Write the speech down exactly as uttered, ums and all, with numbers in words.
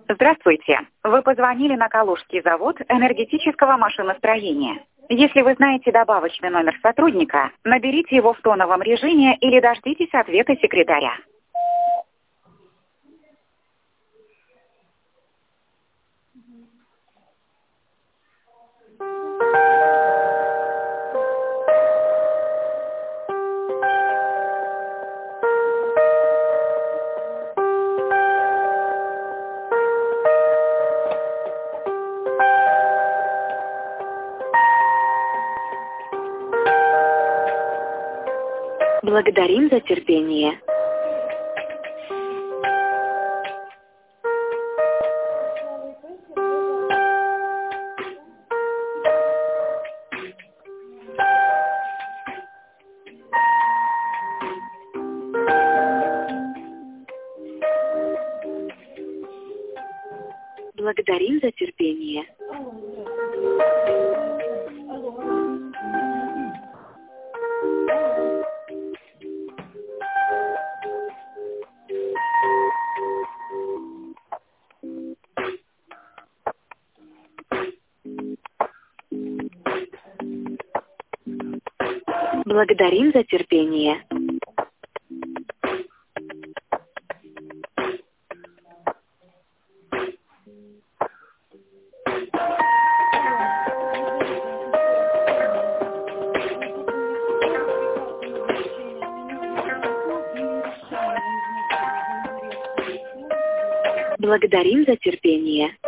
Здравствуйте. Вы позвонили на Калужский завод энергетического машиностроения. Если вы знаете добавочный номер сотрудника, наберите его в тоновом режиме или дождитесь ответа секретаря. Благодарим за терпение. Благодарим за терпение. Благодарим за терпение. Благодарим за терпение.